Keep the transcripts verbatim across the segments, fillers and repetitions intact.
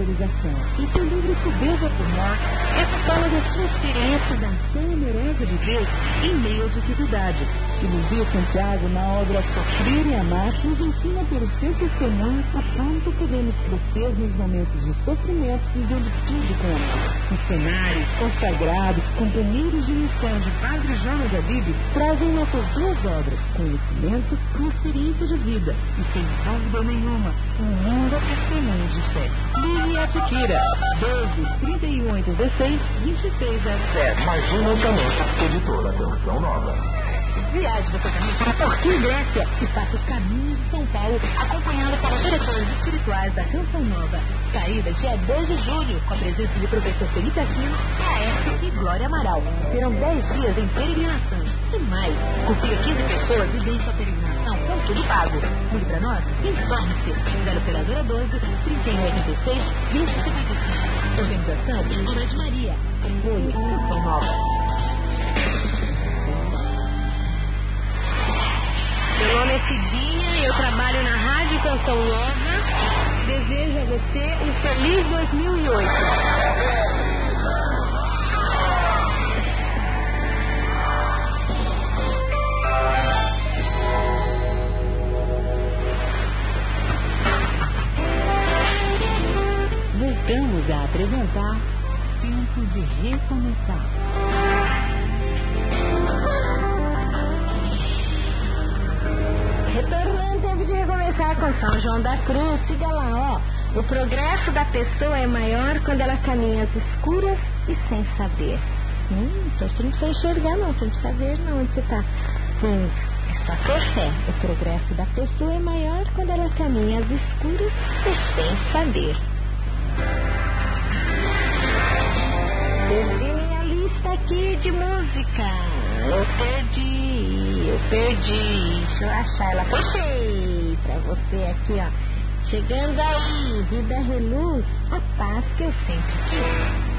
autorização e seu livro Soberba por Nós essa fala da sua experiência da ação amorosa de Deus em meio às dificuldades. E Luiz Santiago, na obra Sofrer e Amar, nos ensina pelo seu testemunho o quanto podemos crescer nos momentos de sofrimento, vivendo tudo com amor. Missionários, consagrados, companheiros de missão de Padre Jonas Abib trazem nossas duas obras, conhecimento e experiência de vida, e sem dúvida nenhuma, um lindo testemunho de fé. Ligue a Tiquira, doze, trinta e um, dezesseis, vinte e seis zero zero. Mais um lançamento, editora Canção Nova. Viaje você também para Porto Grécia e faça os caminhos de São Paulo, acompanhado pelos diretores espirituais da Canção Nova. Saída dia dois de julho, com a presença de professor Felipe Aquino, Aécio e Glória Amaral. Serão dez dias em peregrinação. E mais, confira quinze pessoas e vem sua peregrinação com tudo pago. Ligue para nós, informe-se. zero operadora doze, trinta e um, oitenta e seis, vinte e cinquenta e cinco. Organização Obra de Maria. Apoio Canção Nova. Meu nome é Cidinha, eu trabalho na Rádio Canção Nova. Desejo a você um feliz dois mil e oito. Voltamos a apresentar Tempo de Recomeçar. Retornando, tempo de recomeçar com São João da Cruz. Siga lá, ó. O progresso da pessoa é maior quando ela caminha às escuras e sem saber. Hum, então você não precisa enxergar, não. Você não precisa ver, não, onde você está. Sim, é só por fé. O progresso da pessoa é maior quando ela caminha às escuras e sem saber. Perdi minha lista aqui de música. Eu perdi, eu perdi. Deixa eu achar, ela puxei pra você aqui, ó. Chegando aí, vida reluz, a paz que eu sempre quis.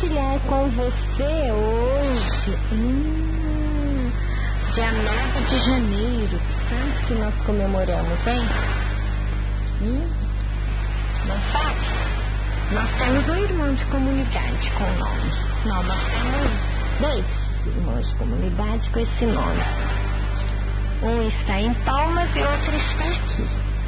compartilhar com você hoje, hum, dia nove de janeiro, sabe que nós comemoramos, hein? Hum? Não sabe? Nós temos um irmão de comunidade com o nome. Não, nós temos dois irmãos de comunidade com esse nome. Um está em Palmas e outro está aqui.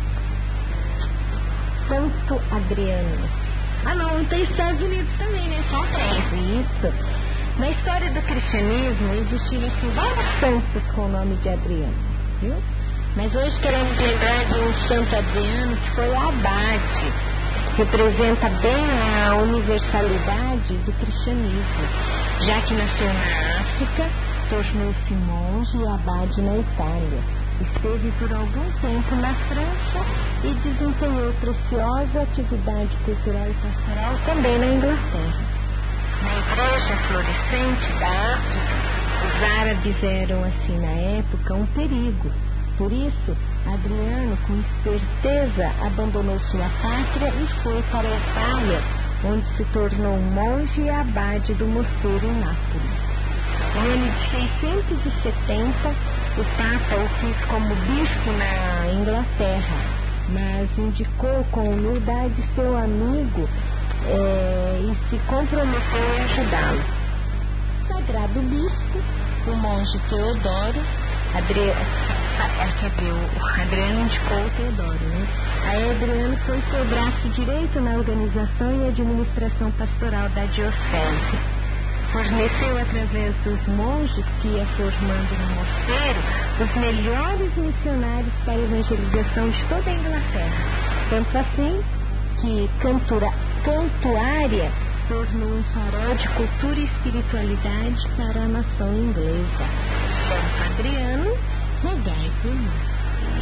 Santo Adriano. Ah não, tem Estados Unidos também, né? Só três, isso. Na história do cristianismo existiram assim, vários santos com o nome de Adriano, viu? Mas hoje queremos lembrar de um Santo Adriano que foi abade. Representa bem a universalidade do cristianismo, já que nasceu na África, tornou-se monge e abade na Itália. Esteve por algum tempo na França e desempenhou preciosa atividade cultural e pastoral também na Inglaterra. Na igreja florescente da África, os árabes eram, assim, na época, um perigo. Por isso, Adriano, com certeza, abandonou sua pátria e foi para a Itália, onde se tornou monge e abade do mosteiro em Nápoles. No ano de seiscentos e setenta, o Papa o fez como bispo na Inglaterra, mas indicou com humildade seu amigo é, e se comprometeu a ajudá-lo. Sagrado bispo, o monge Teodoro, Adriano, o Adriano indicou o Teodoro, né? Aí Adriano foi seu braço direito na organização e administração pastoral da diocese. Forneceu através dos monges que ia formando no mosteiro os melhores missionários para a evangelização de toda a Inglaterra. Tanto assim que Cantura, Cantuária tornou um farol de cultura e espiritualidade para a nação inglesa. Santo Adriano, rogai por nós.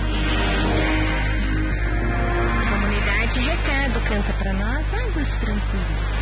Comunidade Recado canta para nós Águas Tranquilas.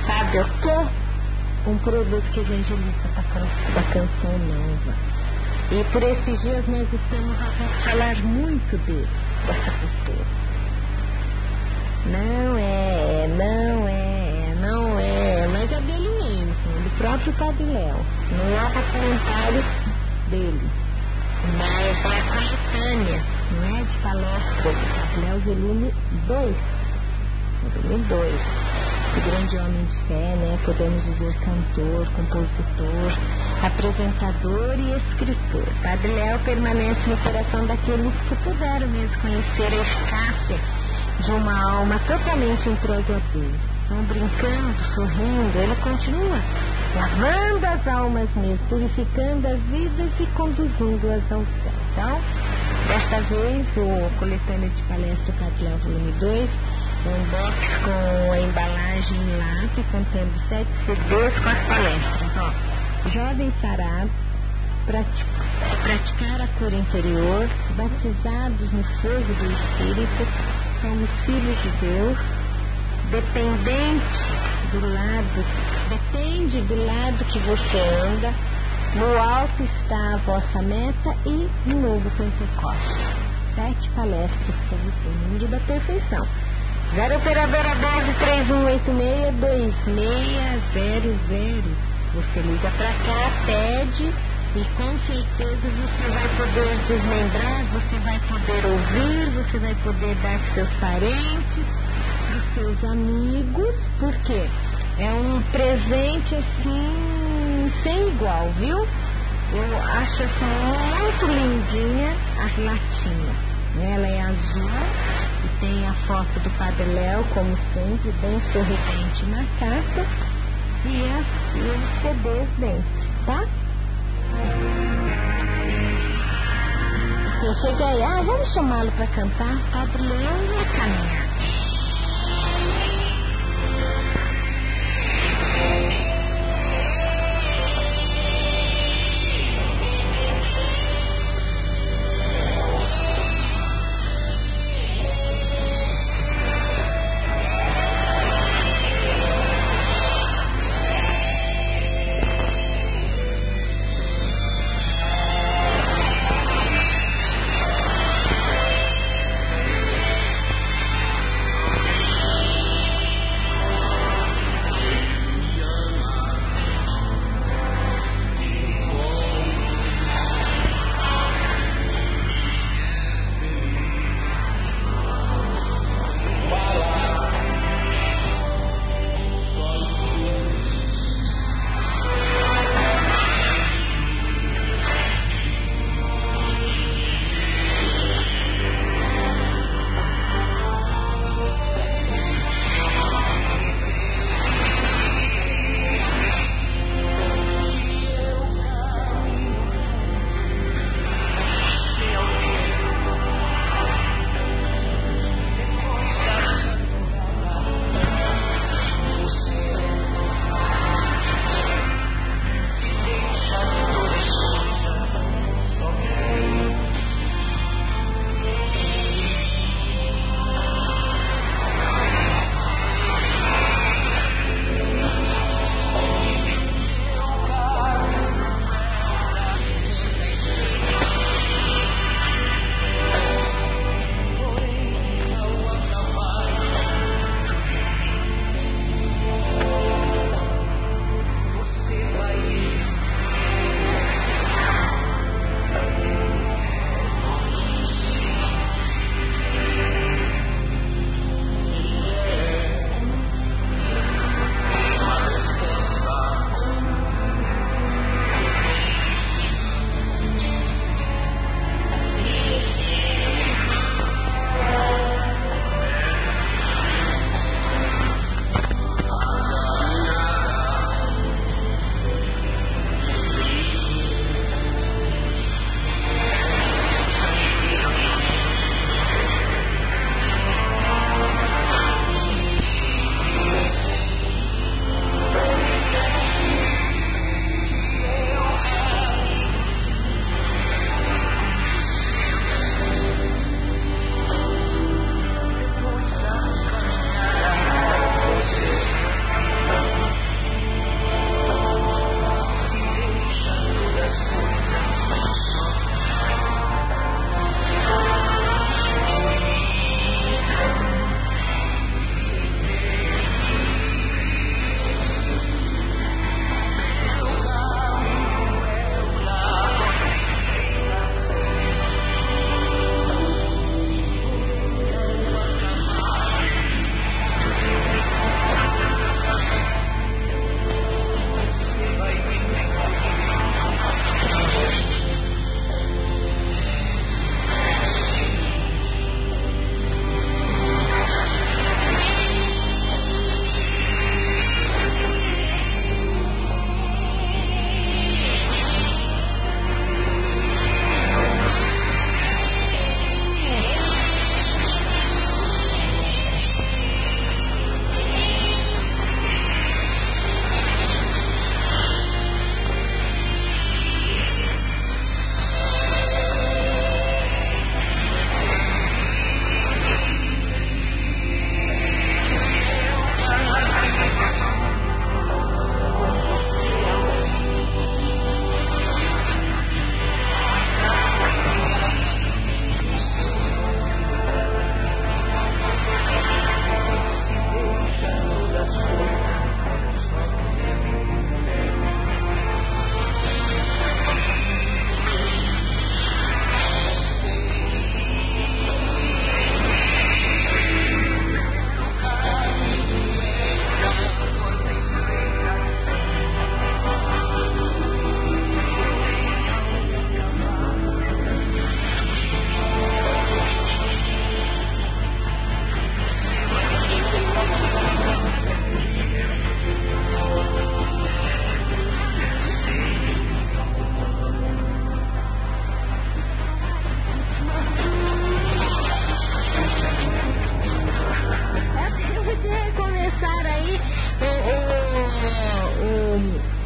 sabe o quê? Um produto que evangelista da can- da Canção Nova. E por esses dias nós estamos a falar muito dele, dessa pessoa. Não é, não é, não é, mas é dele mesmo, do próprio Padre Léo. Não é documentário dele, mas é a coletânea, não é de palestras do Padre Léo, volume dois. Volume dois. Esse grande homem de fé, né? Podemos dizer cantor, compositor, apresentador e escritor. Padre Léo permanece no coração daqueles que puderam mesmo conhecer a eficácia de uma alma totalmente entregue a Deus. Então, brincando, sorrindo, ele continua lavando as almas mesmo, purificando as vidas e conduzindo-as ao céu. Então, desta vez, o coletânea de palestra Padre Léo, volume dois, um box com a embalagem lata, contendo sete C Ds com as palestras. Ó, jovem sarado, praticar, praticar a cura interior, batizados no fogo do Espírito, somos filhos de Deus, dependente do lado, depende do lado que você anda, no alto está a vossa meta e no novo Pentecostes. Sete palestras para você, mundo da perfeição. zero operadora doze três um oito seis dois seis zero zero. Você liga para cá, pede e com certeza você vai poder desmembrar, você vai poder ouvir, você vai poder dar para seus parentes, para os seus amigos, porque é um presente assim sem igual, viu? Eu acho assim muito lindinha a latinha. Ela é azul e tem a foto do Padre Léo, como sempre, bem sorridente na capa, e, as, e os C Ds dentro, tá? Eu cheguei, ah, vamos chamá-lo para cantar. Padre Léo vai caminhar.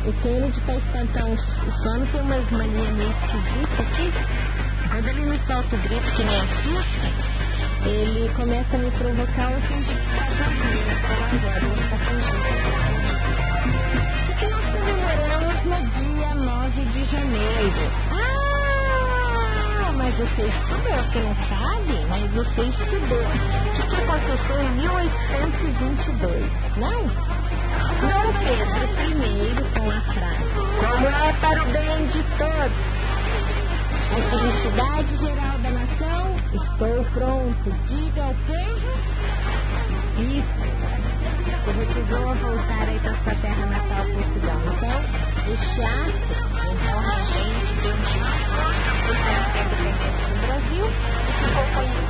o Kennedy, para espantar o sono, tem umas manias meio esquisitas aqui. Quando ele me solta o grito que me assusta, ele começa a me provocar o fingir que está dormindo. Agora ele está fingindo. Porque nós comemoramos no dia nove de janeiro. Ah, mas você estudou, você não sabe? Mas você estudou. O que aconteceu em mil oitocentos e vinte e dois, não? Dom Pedro primeiro com a frase: como é para o bem de todos, a felicidade geral da nação, estou pronto, diga ao povo. Isso. Você recusou a voltar aí para sua terra natal, Portugal. Então, este ato, então, a gente deu maior força para a independência do Brasil e ficou conhecido